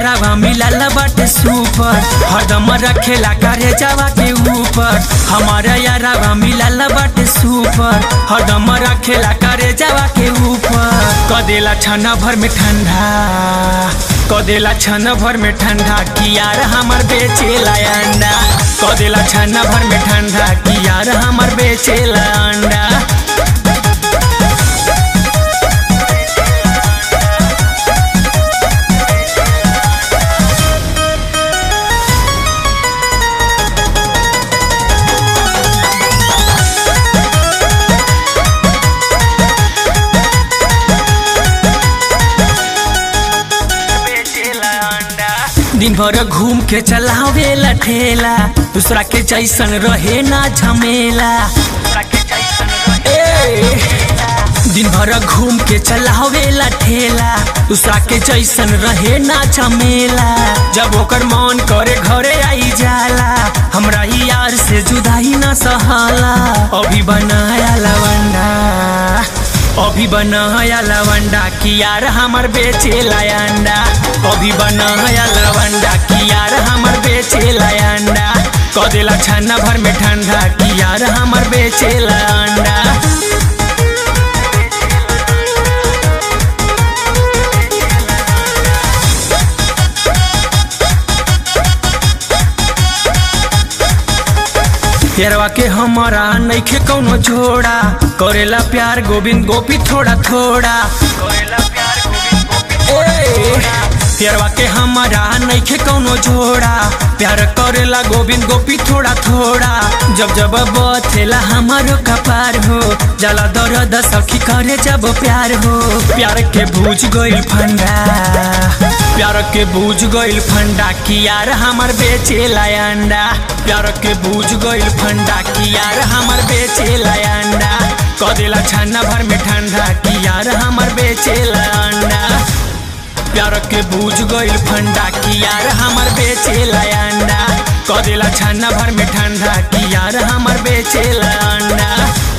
यारावा मिलल बाटे सुपर, हरदम रखेला करे जावा के ऊपर। हमारा यारावा मिलल बाटे सुपर, हरदम रखेला करे जावा के ऊपर। कदेला छन भर में ठंडा, कदेला छन भर में ठंडा कि यार हमर बेचेला अंडा। कदेला छन भर में ठंडा कि यार हमर बेचेला अंडा। दिन भर घूम के चलावेला ठेला, दूसरा के जैसन रहे ना झमेला। दिन भर घूम के चलावेला ठेला, दूसरा के जैसन रहे ना झमेला। जब ओकर मन करे घरे आई जाला, हमरा ही यार से जुदाई ना सहाला। अभी बनाया लवंडा, अभी बनाया लवंडा कि यार हमर बेचेला अंडा। अभी बनाया लवंडा कि यार हमर बेचेला अंडा। कदेला छन्ना भर में ठंडा कि यार हमर बेचेला अंडा। प्यारवा के हमारा नइखे कौनो जोड़ा, करेला प्यार गोविंद गोपी थोड़ा थोड़ा। प्यारवा के हमारा नइखे कौनो जोड़ा, प्यार करेला गोविंद गोपी थोड़ा थोड़ा। जब जब बथेला हमारो कपार हो, जाला दर्द सखी करे जब प्यार हो। प्यार के बूझ गइल फंडा, प्यार के बूझ गइल फंडा कि यार हमर बेचेला अंडा। प्यार के बूझ गइल फंडा कि यार हमर बेचेला अंडा। कदेला छन्ना भर में ठंडा कि यार हमर बेचेला अंडा। प्यार के बूझ गइल फंडा कि यार हमर बेचेला अंडा। कदेला छन्ना भर में ठंडा कि यार हमर बेचेला अंडा।